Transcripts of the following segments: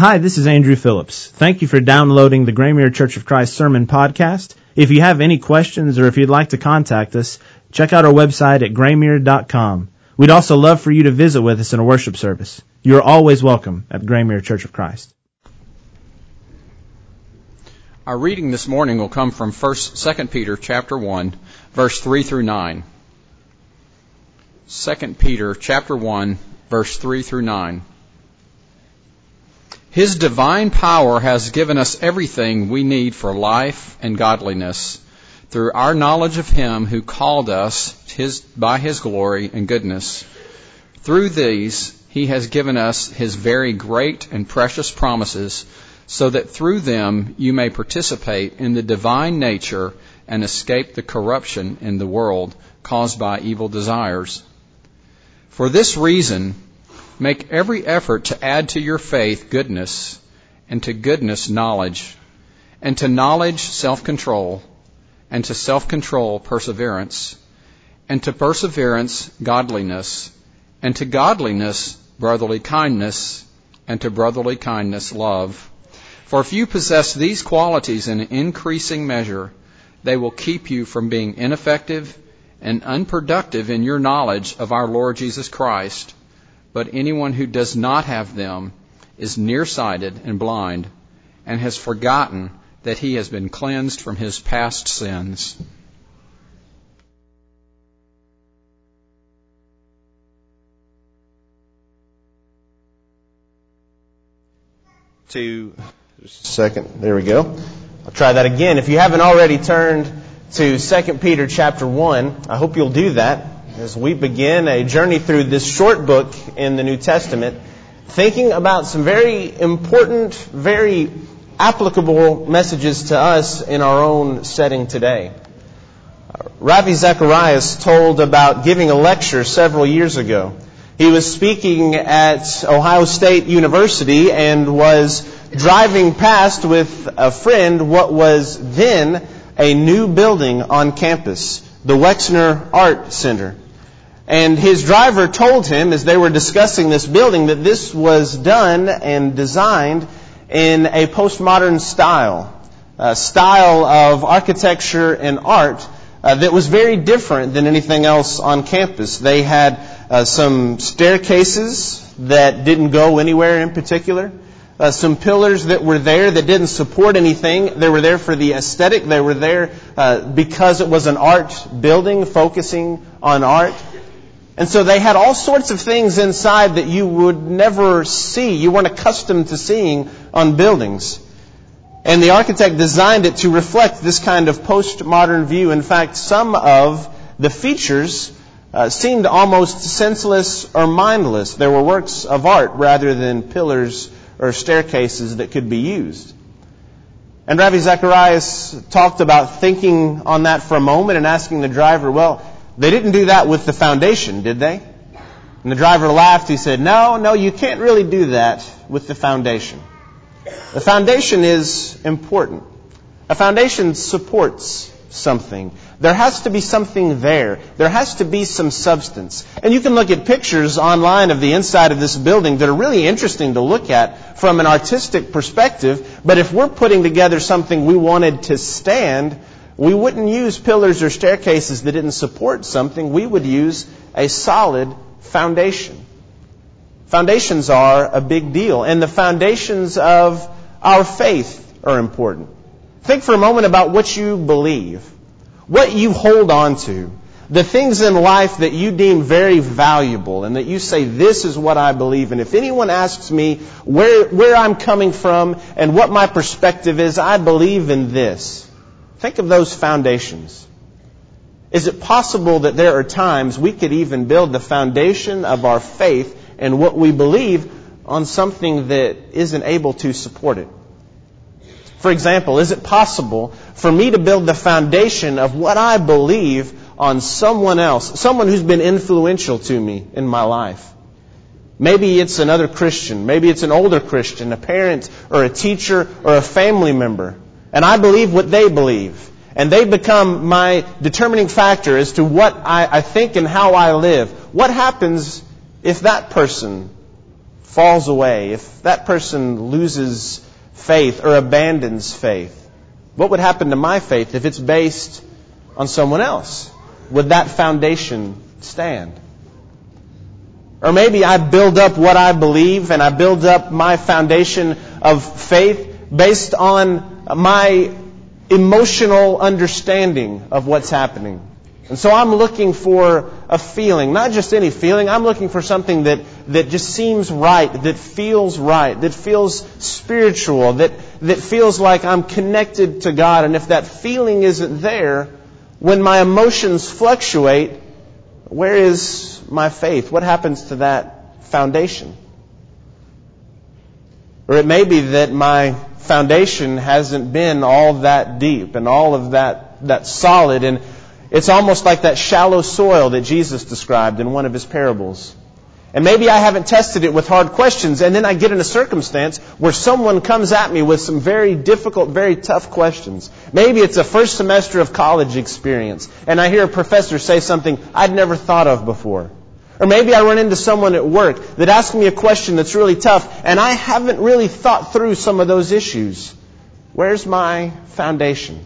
Hi, this is Andrew Phillips. Thank you for downloading the Graymuir Church of Christ Sermon Podcast. If you have any questions or if you'd like to contact us, check out our website at graymuir.com. We'd also love for you to visit with us in a worship service. You are always welcome at Graymuir Church of Christ. Our reading this morning will come from 2 Peter chapter 1, verse 3 through 9. 2 Peter chapter 1, verse 3 through 9. His divine power has given us everything we need for life and godliness through our knowledge of Him who called us by His glory and goodness. Through these, He has given us His very great and precious promises, so that through them you may participate in the divine nature and escape the corruption in the world caused by evil desires. For this reason, make every effort to add to your faith goodness, and to goodness knowledge, and to knowledge self-control, and to self-control perseverance, and to perseverance godliness, and to godliness brotherly kindness, and to brotherly kindness love. For if you possess these qualities in increasing measure, they will keep you from being ineffective and unproductive in your knowledge of our Lord Jesus Christ. But anyone who does not have them is nearsighted and blind, and has forgotten that he has been cleansed from his past sins. Just a second. There we go. I'll try that again. If you haven't already turned to 2 Peter chapter 1, I hope you'll do that as we begin a journey through this short book in the New Testament, thinking about some very important, very applicable messages to us in our own setting today. Ravi Zacharias told about giving a lecture several years ago. He was speaking at Ohio State University and was driving past with a friend what was then a new building on campus, the Wexner Art Center. And his driver told him, as they were discussing this building, that this was done and designed in a postmodern style, a style of architecture and art that was very different than anything else on campus. They had some staircases that didn't go anywhere in particular, some pillars that were there that didn't support anything. They were there for the aesthetic. They were there because it was an art building focusing on art. And so they had all sorts of things inside that you would never see, you weren't accustomed to seeing on buildings. And the architect designed it to reflect this kind of postmodern view. In fact, some of the features seemed almost senseless or mindless. There were works of art rather than pillars or staircases that could be used. And Ravi Zacharias talked about thinking on that for a moment and asking the driver, well, they didn't do that with the foundation, did they? And the driver laughed. He said, no, you can't really do that with the foundation. The foundation is important. A foundation supports something. There has to be something there. There has to be some substance. And you can look at pictures online of the inside of this building that are really interesting to look at from an artistic perspective. But if we're putting together something we wanted to stand, we wouldn't use pillars or staircases that didn't support something. We would use a solid foundation. Foundations are a big deal. And the foundations of our faith are important. Think for a moment about what you believe, what you hold on to, the things in life that you deem very valuable and that you say, this is what I believe. And if anyone asks me where I'm coming from and what my perspective is, I believe in this. Think of those foundations. Is it possible that there are times we could even build the foundation of our faith and what we believe on something that isn't able to support it? For example, is it possible for me to build the foundation of what I believe on someone else, someone who's been influential to me in my life? Maybe it's another Christian. Maybe it's an older Christian, a parent or a teacher or a family member. And I believe what they believe. And they become my determining factor as to what I think and how I live. What happens if that person falls away, if that person loses faith or abandons faith, what would happen to my faith if it's based on someone else? Would that foundation stand? Or maybe I build up what I believe and I build up my foundation of faith based on my emotional understanding of what's happening. And so I'm looking for a feeling, not just any feeling. I'm looking for something that just seems right, that feels spiritual, that feels like I'm connected to God. And if that feeling isn't there, when my emotions fluctuate, where is my faith? What happens to that foundation? Or it may be that my foundation hasn't been all that deep and all of that solid, and it's almost like that shallow soil that Jesus described in one of His parables. And maybe I haven't tested it with hard questions, and then I get in a circumstance where someone comes at me with some very difficult, very tough questions. Maybe it's a first semester of college experience, and I hear a professor say something I'd never thought of before. Or maybe I run into someone at work that asks me a question that's really tough, and I haven't really thought through some of those issues. Where's my foundation?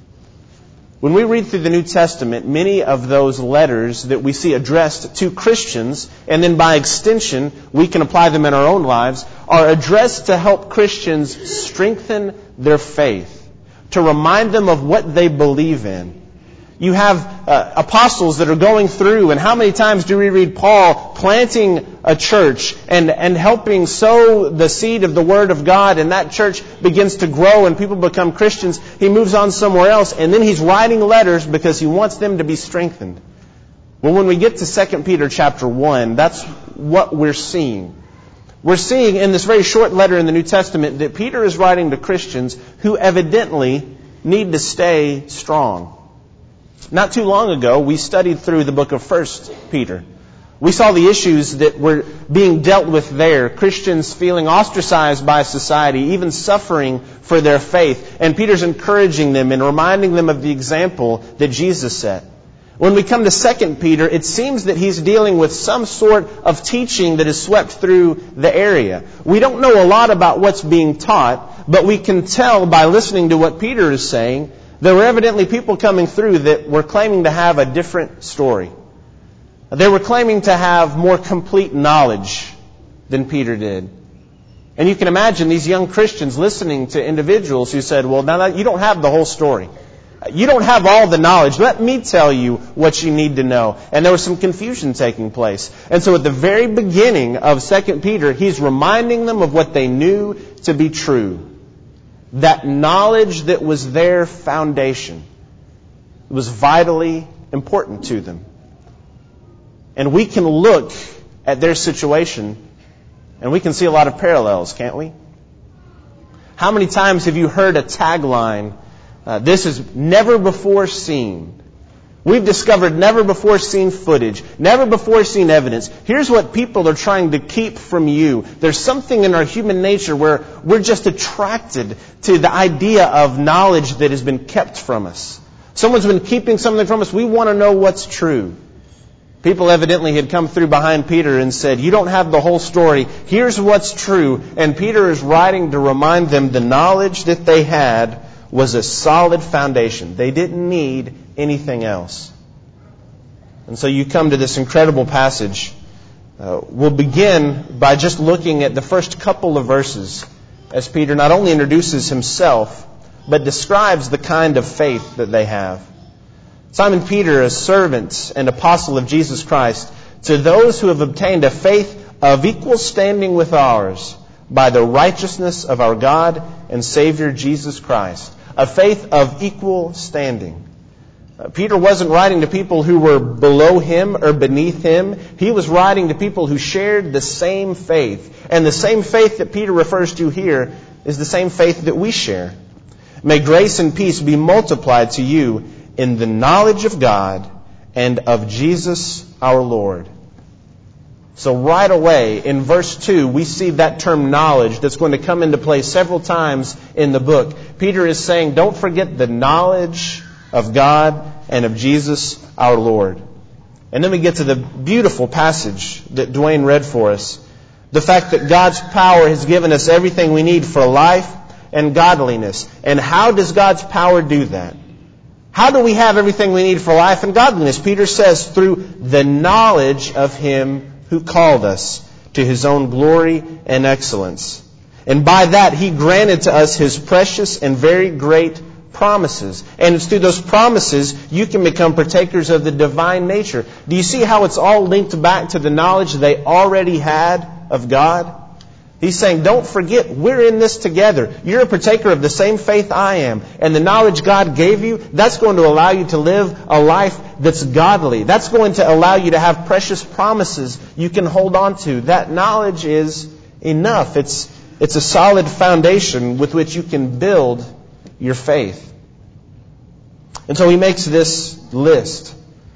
When we read through the New Testament, many of those letters that we see addressed to Christians, and then by extension, we can apply them in our own lives, are addressed to help Christians strengthen their faith, to remind them of what they believe in. You have apostles that are going through, and how many times do we read Paul planting a church and helping sow the seed of the Word of God, and that church begins to grow and people become Christians. He moves on somewhere else, and then he's writing letters because he wants them to be strengthened. Well, when we get to 2 Peter chapter 1, that's what we're seeing. We're seeing in this very short letter in the New Testament that Peter is writing to Christians who evidently need to stay strong. Not too long ago, we studied through the book of 1 Peter. We saw the issues that were being dealt with there. Christians feeling ostracized by society, even suffering for their faith. And Peter's encouraging them and reminding them of the example that Jesus set. When we come to 2 Peter, it seems that he's dealing with some sort of teaching that has swept through the area. We don't know a lot about what's being taught, but we can tell by listening to what Peter is saying, there were evidently people coming through that were claiming to have a different story. They were claiming to have more complete knowledge than Peter did. And you can imagine these young Christians listening to individuals who said, well, now you don't have the whole story. You don't have all the knowledge. Let me tell you what you need to know. And there was some confusion taking place. And so at the very beginning of 2 Peter, he's reminding them of what they knew to be true. That knowledge that was their foundation was vitally important to them. And we can look at their situation and we can see a lot of parallels, can't we? How many times have you heard a tagline, this is never before seen? We've discovered never before seen footage, never before seen evidence. Here's what people are trying to keep from you. There's something in our human nature where we're just attracted to the idea of knowledge that has been kept from us. Someone's been keeping something from us. We want to know what's true. People evidently had come through behind Peter and said, you don't have the whole story. Here's what's true. And Peter is writing to remind them the knowledge that they had was a solid foundation. They didn't need anything else. And so you come to this incredible passage. We'll begin by just looking at the first couple of verses as Peter not only introduces himself, but describes the kind of faith that they have. Simon Peter, a servant and apostle of Jesus Christ, to those who have obtained a faith of equal standing with ours by the righteousness of our God and Savior Jesus Christ. A faith of equal standing. Peter wasn't writing to people who were below him or beneath him. He was writing to people who shared the same faith. And the same faith that Peter refers to here is the same faith that we share. May grace and peace be multiplied to you in the knowledge of God and of Jesus our Lord. So right away in verse 2, we see that term knowledge that's going to come into play several times in the book. Peter is saying, don't forget the knowledge of God and of Jesus our Lord. And then we get to the beautiful passage that Dwayne read for us. The fact that God's power has given us everything we need for life and godliness. And how does God's power do that? How do we have everything we need for life and godliness? Peter says, through the knowledge of Him who called us to His own glory and excellence. And by that, He granted to us His precious and very great promises. And it's through those promises you can become partakers of the divine nature. Do you see how it's all linked back to the knowledge they already had of God? He's saying, don't forget, we're in this together. You're a partaker of the same faith I am. And the knowledge God gave you, that's going to allow you to live a life that's godly. That's going to allow you to have precious promises you can hold on to. That knowledge is enough. It's a solid foundation with which you can build your faith. And so he makes this list,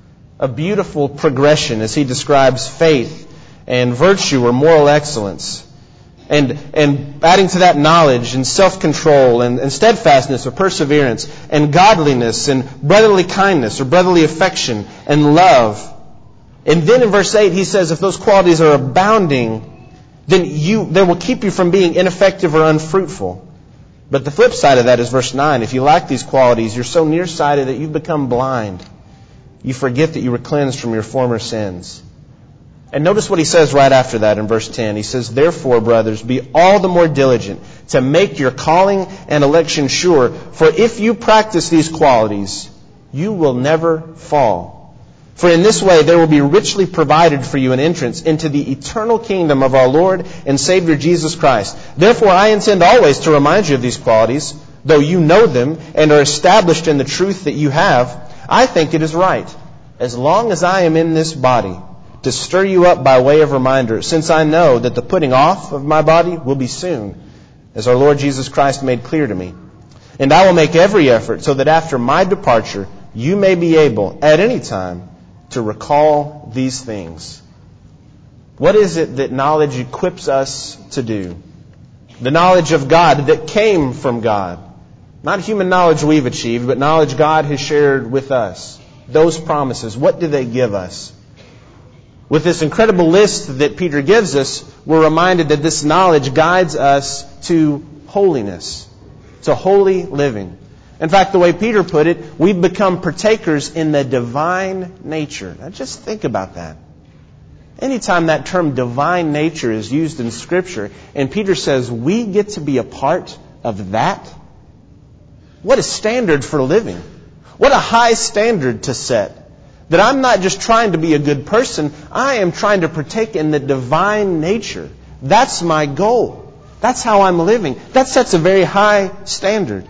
a beautiful progression as he describes faith and virtue or moral excellence. And adding to that knowledge and self-control and steadfastness or perseverance and godliness and brotherly kindness or brotherly affection and love. And then in verse 8 he says if those qualities are abounding, then they will keep you from being ineffective or unfruitful. But the flip side of that is verse 9. If you lack these qualities, you're so nearsighted that you've become blind. You forget that you were cleansed from your former sins. And notice what he says right after that in verse 10. He says, therefore, brothers, be all the more diligent to make your calling and election sure. For if you practice these qualities, you will never fall. For in this way there will be richly provided for you an entrance into the eternal kingdom of our Lord and Savior Jesus Christ. Therefore I intend always to remind you of these qualities, though you know them and are established in the truth that you have. I think it is right, as long as I am in this body, to stir you up by way of reminder, since I know that the putting off of my body will be soon, as our Lord Jesus Christ made clear to me. And I will make every effort so that after my departure you may be able at any time to recall these things. What is it that knowledge equips us to do? The knowledge of God that came from God. Not human knowledge we've achieved, but knowledge God has shared with us. Those promises, what do they give us? With this incredible list that Peter gives us, we're reminded that this knowledge guides us to holiness, to holy living. In fact, the way Peter put it, we've become partakers in the divine nature. Now just think about that. Anytime that term divine nature is used in Scripture, and Peter says we get to be a part of that, what a standard for living. What a high standard to set. That I'm not just trying to be a good person, I am trying to partake in the divine nature. That's my goal. That's how I'm living. That sets a very high standard.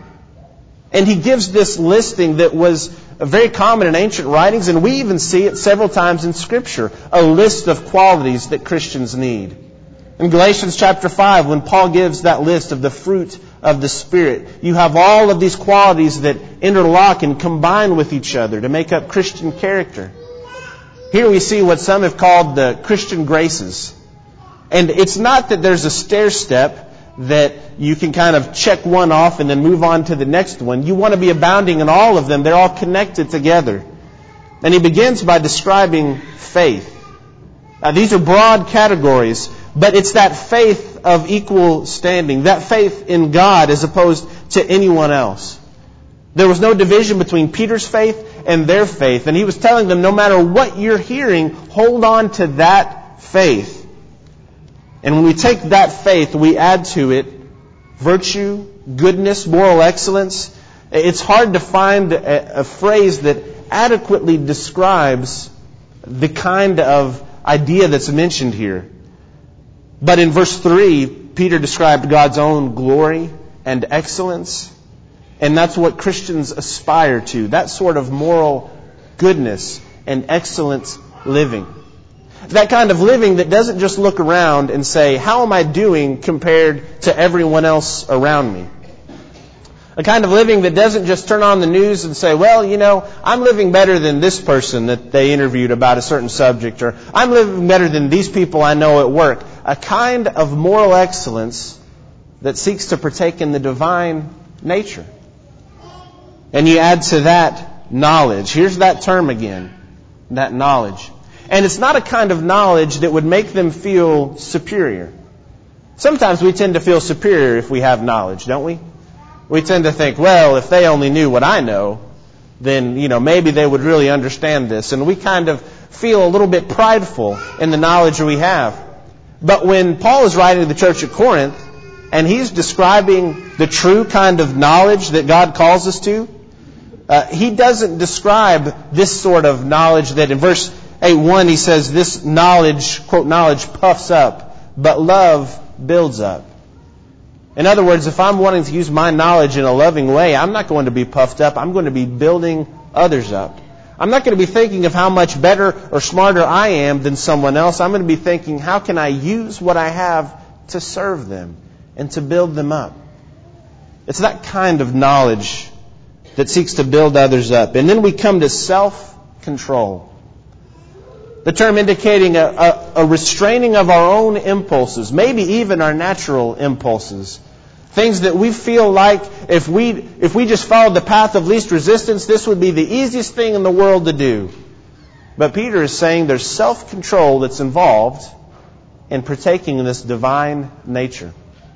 And he gives this listing that was very common in ancient writings, and we even see it several times in Scripture, a list of qualities that Christians need. In Galatians chapter 5, when Paul gives that list of the fruit of the Spirit, you have all of these qualities that interlock and combine with each other to make up Christian character. Here we see what some have called the Christian graces. And it's not that there's a stair step that you can kind of check one off and then move on to the next one. You want to be abounding in all of them. They're all connected together. And he begins by describing faith. Now, these are broad categories, but it's that faith of equal standing, that faith in God as opposed to anyone else. There was no division between Peter's faith and their faith. And he was telling them, no matter what you're hearing, hold on to that faith. And when we take that faith, we add to it virtue, goodness, moral excellence. It's hard to find a phrase that adequately describes the kind of idea that's mentioned here. But in verse 3, Peter described God's own glory and excellence. And that's what Christians aspire to. That sort of moral goodness and excellence living. That kind of living that doesn't just look around and say, how am I doing compared to everyone else around me? A kind of living that doesn't just turn on the news and say, well, you know, I'm living better than this person that they interviewed about a certain subject, or I'm living better than these people I know at work. A kind of moral excellence that seeks to partake in the divine nature. And you add to that knowledge. Here's that term again, that knowledge. And it's not a kind of knowledge that would make them feel superior. Sometimes we tend to feel superior if we have knowledge, don't we? We tend to think, well, if they only knew what I know, then, maybe they would really understand this. And we kind of feel a little bit prideful in the knowledge we have. But when Paul is writing to the church at Corinth, and he's describing the true kind of knowledge that God calls us to, he doesn't describe this sort of knowledge that in verse 8:1 he says, this knowledge, quote, knowledge puffs up, but love builds up. In other words, if I'm wanting to use my knowledge in a loving way, I'm not going to be puffed up. I'm going to be building others up. I'm not going to be thinking of how much better or smarter I am than someone else. I'm going to be thinking, how can I use what I have to serve them and to build them up? It's that kind of knowledge that seeks to build others up. And then we come to self-control. The term indicating a restraining of our own impulses, maybe even our natural impulses. Things that we feel like if we just followed the path of least resistance, this would be the easiest thing in the world to do. But Peter is saying there's self-control that's involved in partaking in this divine nature.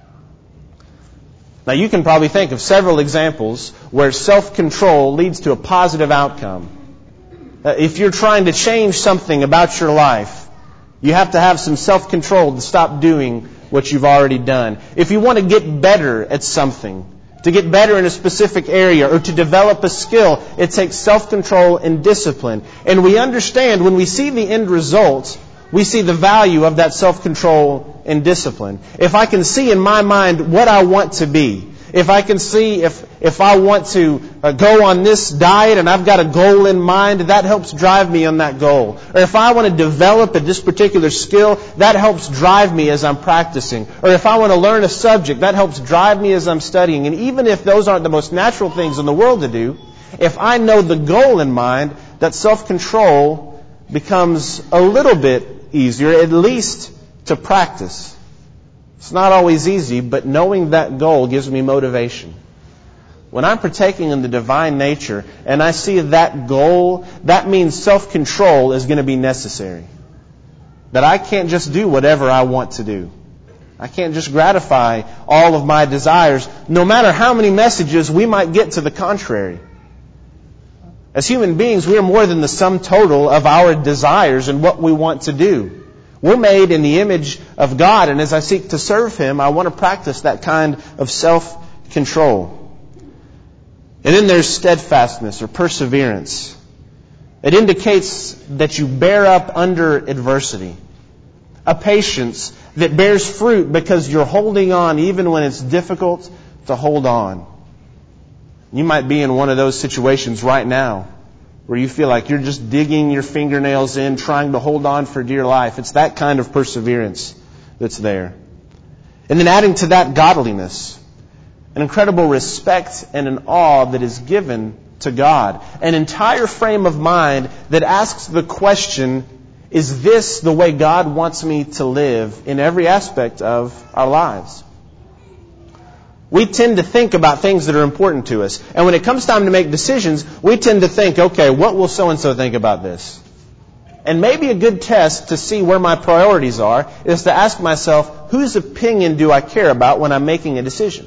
Now you can probably think of several examples where self-control leads to a positive outcome. If you're trying to change something about your life, you have to have some self-control to stop doing what you've already done. If you want to get better at something, to get better in a specific area, or to develop a skill, it takes self-control and discipline. And we understand when we see the end result, we see the value of that self-control and discipline. If I can see in my mind what I want to be, if I can see if I want to go on this diet and I've got a goal in mind, that helps drive me on that goal. Or if I want to develop this particular skill, that helps drive me as I'm practicing. Or if I want to learn a subject, that helps drive me as I'm studying. And even if those aren't the most natural things in the world to do, if I know the goal in mind, that self-control becomes a little bit easier, at least to practice. It's not always easy, but knowing that goal gives me motivation. When I'm partaking in the divine nature and I see that goal, that means self-control is going to be necessary. That I can't just do whatever I want to do. I can't just gratify all of my desires, no matter how many messages we might get to the contrary. As human beings, we are more than the sum total of our desires and what we want to do. We're made in the image of God, and as I seek to serve Him, I want to practice that kind of self-control. And then there's steadfastness or perseverance. It indicates that you bear up under adversity. A patience that bears fruit because you're holding on even when it's difficult to hold on. You might be in one of those situations right now where you feel like you're just digging your fingernails in, trying to hold on for dear life. It's that kind of perseverance that's there. And then adding to that, godliness. An incredible respect and an awe that is given to God. An entire frame of mind that asks the question, is this the way God wants me to live in every aspect of our lives? We tend to think about things that are important to us. And when it comes time to make decisions, we tend to think, okay, what will so-and-so think about this? And maybe a good test to see where my priorities are is to ask myself, whose opinion do I care about when I'm making a decision?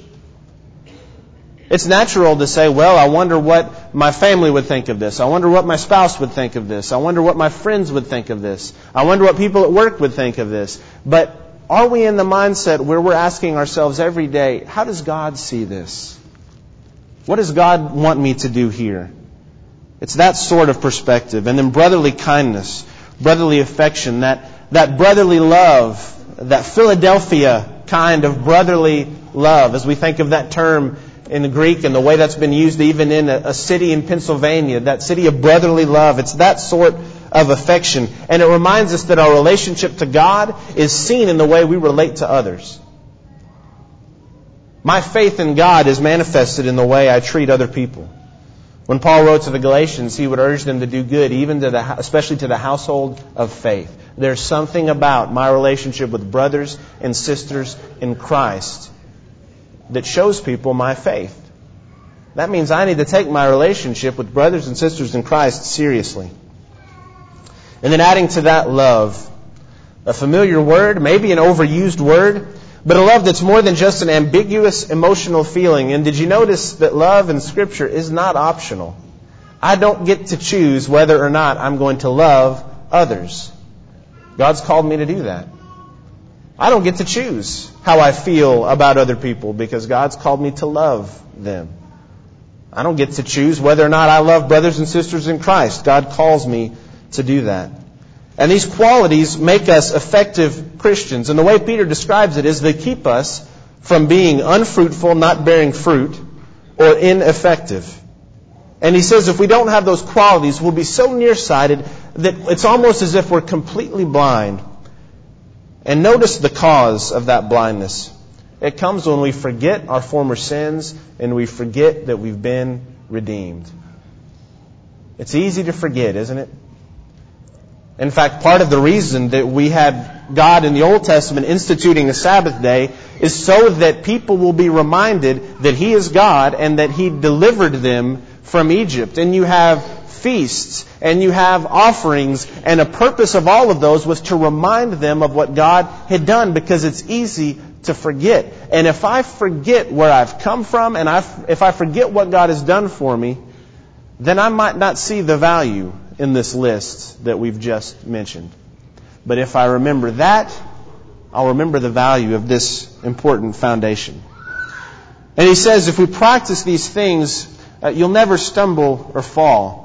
It's natural to say, well, I wonder what my family would think of this. I wonder what my spouse would think of this. I wonder what my friends would think of this. I wonder what people at work would think of this. But are we in the mindset where we're asking ourselves every day, how does God see this? What does God want me to do here? It's that sort of perspective. And then brotherly kindness, brotherly affection, that brotherly love, that Philadelphia kind of brotherly love, as we think of that term in the Greek and the way that's been used even in a city in Pennsylvania, that city of brotherly love. It's that sort of affection. And it reminds us that our relationship to God is seen in the way we relate to others. My faith in God is manifested in the way I treat other people. When Paul wrote to the Galatians, he would urge them to do good, even especially to the household of faith. There's something about my relationship with brothers and sisters in Christ that shows people my faith. That means I need to take my relationship with brothers and sisters in Christ seriously. And then adding to that love, a familiar word, maybe an overused word, but a love that's more than just an ambiguous emotional feeling. And did you notice that love in Scripture is not optional? I don't get to choose whether or not I'm going to love others. God's called me to do that. I don't get to choose how I feel about other people because God's called me to love them. I don't get to choose whether or not I love brothers and sisters in Christ. God calls me to do that. And these qualities make us effective Christians. And the way Peter describes it is they keep us from being unfruitful, not bearing fruit, or ineffective. And he says if we don't have those qualities, we'll be so nearsighted that it's almost as if we're completely blind. And notice the cause of that blindness. It comes when we forget our former sins and we forget that we've been redeemed. It's easy to forget, isn't it? In fact, part of the reason that we had God in the Old Testament instituting a Sabbath day is so that people will be reminded that He is God and that He delivered them from Egypt. And you have feasts and you have offerings, and a purpose of all of those was to remind them of what God had done, because it's easy to forget. And if I forget where I've come from and if I forget what God has done for me, then I might not see the value in this list that we've just mentioned. But if I remember that, I'll remember the value of this important foundation. And he says if we practice these things, you'll never stumble or fall.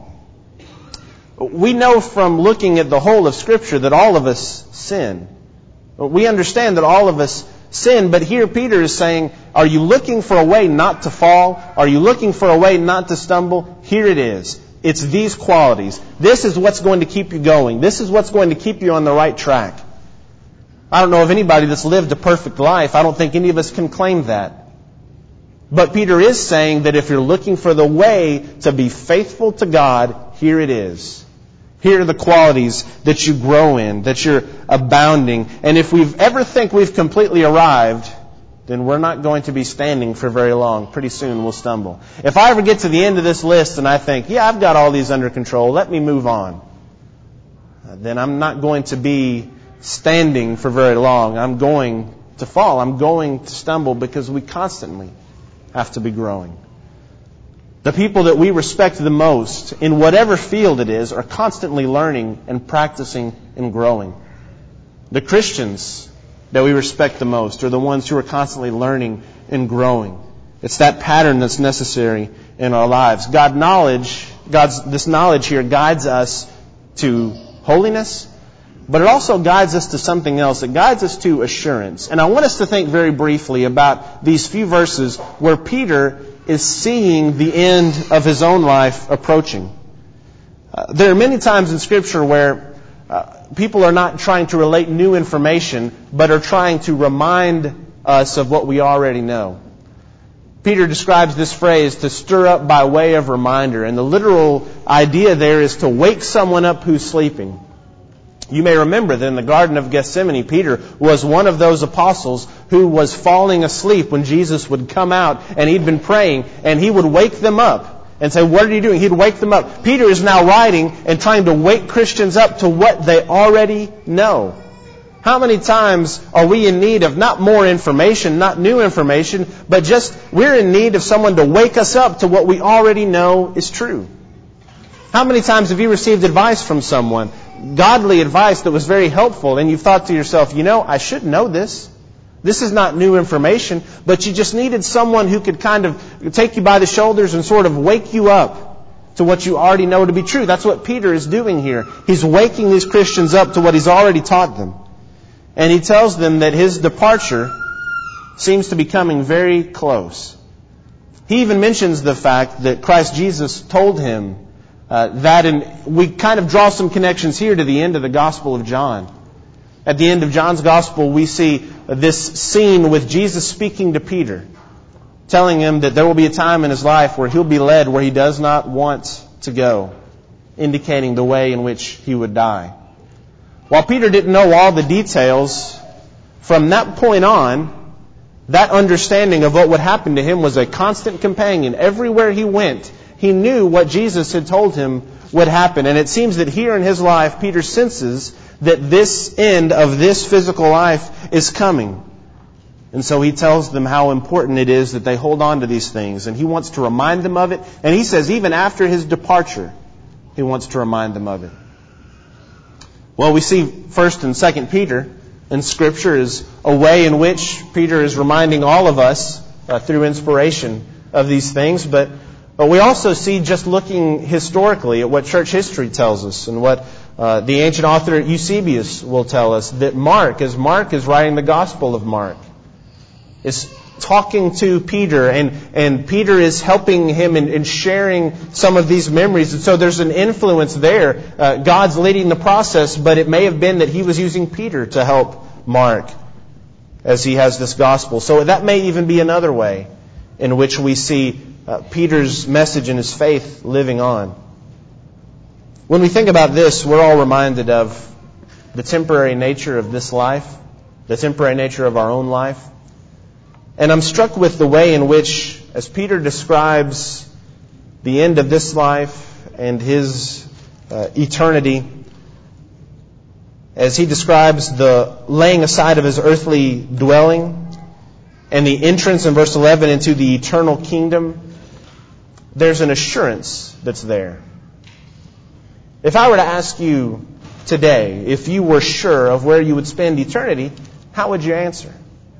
We know from looking at the whole of Scripture that all of us sin. We understand that all of us sin, but here Peter is saying, are you looking for a way not to fall? Are you looking for a way not to stumble? Here it is. It's these qualities. This is what's going to keep you going. This is what's going to keep you on the right track. I don't know of anybody that's lived a perfect life. I don't think any of us can claim that. But Peter is saying that if you're looking for the way to be faithful to God, here it is. Here are the qualities that you grow in, that you're abounding. And if we ever think we've completely arrived, then we're not going to be standing for very long. Pretty soon we'll stumble. If I ever get to the end of this list and I think, yeah, I've got all these under control, let me move on, then I'm not going to be standing for very long. I'm going to fall. I'm going to stumble, because we constantly have to be growing. The people that we respect the most, in whatever field it is, are constantly learning and practicing and growing. The Christians that we respect the most are the ones who are constantly learning and growing. It's that pattern that's necessary in our lives. This knowledge here guides us to holiness, but it also guides us to something else. It guides us to assurance. And I want us to think very briefly about these few verses where Peter is seeing the end of his own life approaching. There are many times in Scripture where people are not trying to relate new information, but are trying to remind us of what we already know. Peter describes this phrase, to stir up by way of reminder. And the literal idea there is to wake someone up who's sleeping. You may remember that in the Garden of Gethsemane, Peter was one of those apostles who was falling asleep when Jesus would come out, and he'd been praying, and he would wake them up and say, what are you doing? He'd wake them up. Peter is now writing and trying to wake Christians up to what they already know. How many times are we in need of not more information, not new information, but just we're in need of someone to wake us up to what we already know is true? How many times have you received advice from someone, godly advice that was very helpful, and you've thought to yourself, I should know this. This is not new information, but you just needed someone who could kind of take you by the shoulders and sort of wake you up to what you already know to be true. That's what Peter is doing here. He's waking these Christians up to what he's already taught them. And he tells them that his departure seems to be coming very close. He even mentions the fact that Christ Jesus told him we kind of draw some connections here to the end of the Gospel of John. At the end of John's Gospel, we see this scene with Jesus speaking to Peter, telling him that there will be a time in his life where he'll be led where he does not want to go, indicating the way in which he would die. While Peter didn't know all the details, from that point on, that understanding of what would happen to him was a constant companion. Everywhere he went, he knew what Jesus had told him would happen. And it seems that here in his life, Peter senses that this end of this physical life is coming. And so he tells them how important it is that they hold on to these things. And he wants to remind them of it. And he says even after his departure, he wants to remind them of it. Well, we see 1st and 2nd Peter in Scripture is a way in which Peter is reminding all of us through inspiration of these things. But we also see, just looking historically at what church history tells us and what the ancient author Eusebius will tell us, that Mark, as Mark is writing the Gospel of Mark, is talking to Peter, and Peter is helping him in sharing some of these memories. And so there's an influence there. God's leading the process, but it may have been that he was using Peter to help Mark as he has this gospel. So that may even be another way in which we see Peter's message and his faith living on. When we think about this, we're all reminded of the temporary nature of this life, the temporary nature of our own life. And I'm struck with the way in which, as Peter describes the end of this life and his eternity, as he describes the laying aside of his earthly dwelling and the entrance in verse 11 into the eternal kingdom, there's an assurance that's there. If I were to ask you today, if you were sure of where you would spend eternity, how would you answer?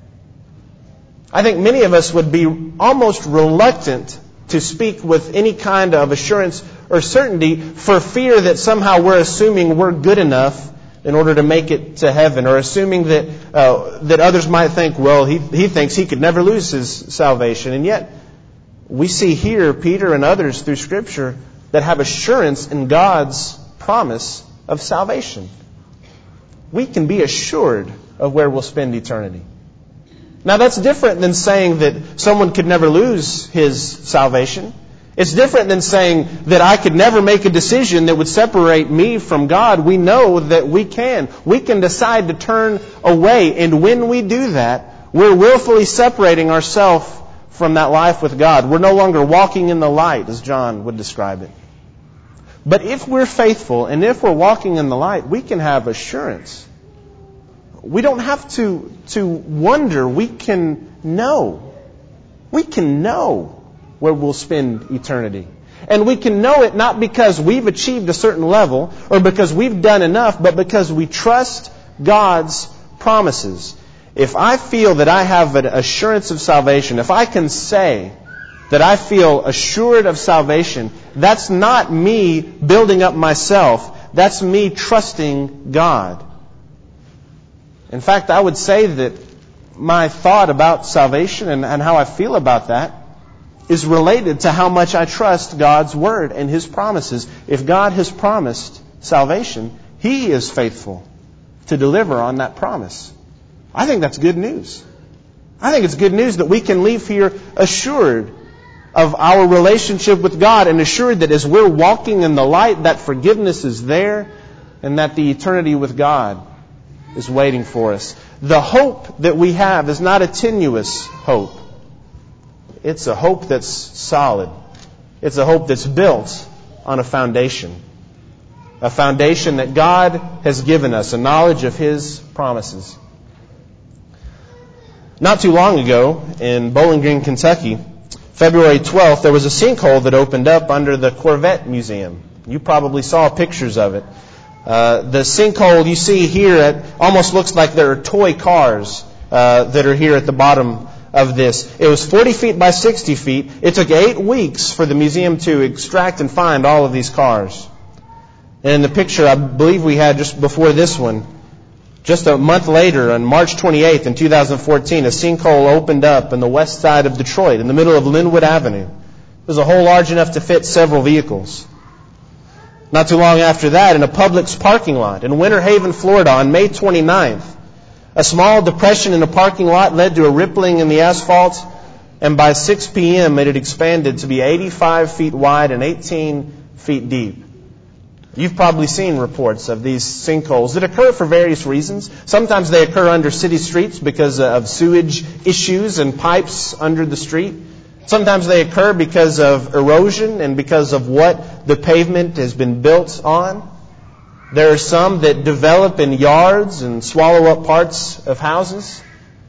I think many of us would be almost reluctant to speak with any kind of assurance or certainty for fear that somehow we're assuming we're good enough in order to make it to heaven, or assuming that others might think, well, he thinks he could never lose his salvation. And yet, we see here Peter and others through Scripture that have assurance in God's promise of salvation. We can be assured of where we'll spend eternity. Now, that's different than saying that someone could never lose his salvation. It's different than saying that I could never make a decision that would separate me from God. We know that we can. We can decide to turn away. And when we do that, we're willfully separating ourselves from that life with God. We're no longer walking in the light, as John would describe it. But if we're faithful and if we're walking in the light, we can have assurance. We don't have to wonder. We can know. We can know where we'll spend eternity. And we can know it not because we've achieved a certain level or because we've done enough, but because we trust God's promises. If I feel that I have an assurance of salvation, if I can say that I feel assured of salvation, that's not me building up myself. That's me trusting God. In fact, I would say that my thought about salvation and how I feel about that is related to how much I trust God's Word and His promises. If God has promised salvation, He is faithful to deliver on that promise. I think that's good news. I think it's good news that we can leave here assured of our relationship with God and assured that as we're walking in the light, that forgiveness is there and that the eternity with God is waiting for us. The hope that we have is not a tenuous hope. It's a hope that's solid. It's a hope that's built on a foundation. A foundation that God has given us, a knowledge of His promises. Not too long ago, in Bowling Green, Kentucky, February 12th, there was a sinkhole that opened up under the Corvette Museum. You probably saw pictures of it. The sinkhole you see here, it almost looks like there are toy cars that are here at the bottom of this. It was 40 feet by 60 feet. It took 8 weeks for the museum to extract and find all of these cars. And in the picture, I believe we had just before this one, just a month later, on March 28th in 2014, a sinkhole opened up on the west side of Detroit, in the middle of Linwood Avenue. It was a hole large enough to fit several vehicles. Not too long after that, in a Publix parking lot in Winter Haven, Florida, on May 29th, a small depression in a parking lot led to a rippling in the asphalt, and by 6 p.m. it had expanded to be 85 feet wide and 18 feet deep. You've probably seen reports of these sinkholes that occur for various reasons. Sometimes they occur under city streets because of sewage issues and pipes under the street. Sometimes they occur because of erosion and because of what the pavement has been built on. There are some that develop in yards and swallow up parts of houses.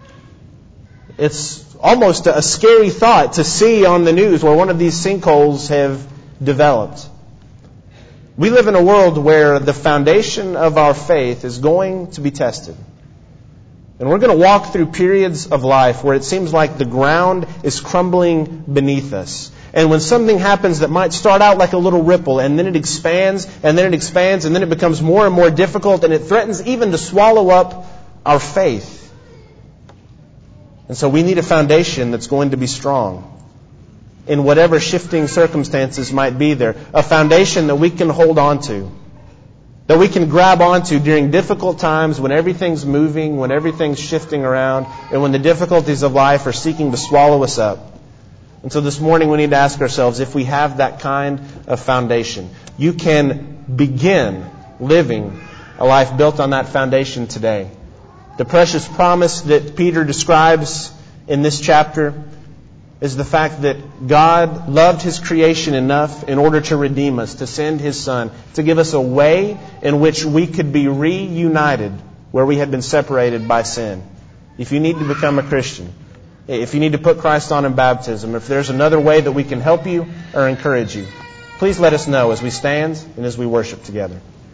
It's almost a scary thought to see on the news where one of these sinkholes have developed. We live in a world where the foundation of our faith is going to be tested. And we're going to walk through periods of life where it seems like the ground is crumbling beneath us. And when something happens that might start out like a little ripple, and then it expands, and then it expands, and then it becomes more and more difficult, and it threatens even to swallow up our faith. And so we need a foundation that's going to be strong in whatever shifting circumstances might be there. A foundation that we can hold on to, that we can grab onto during difficult times when everything's moving, when everything's shifting around, and when the difficulties of life are seeking to swallow us up. And so this morning we need to ask ourselves if we have that kind of foundation. You can begin living a life built on that foundation today. The precious promise that Peter describes in this chapter is the fact that God loved His creation enough in order to redeem us, to send His Son, to give us a way in which we could be reunited where we had been separated by sin. If you need to become a Christian, if you need to put Christ on in baptism, if there's another way that we can help you or encourage you, please let us know as we stand and as we worship together.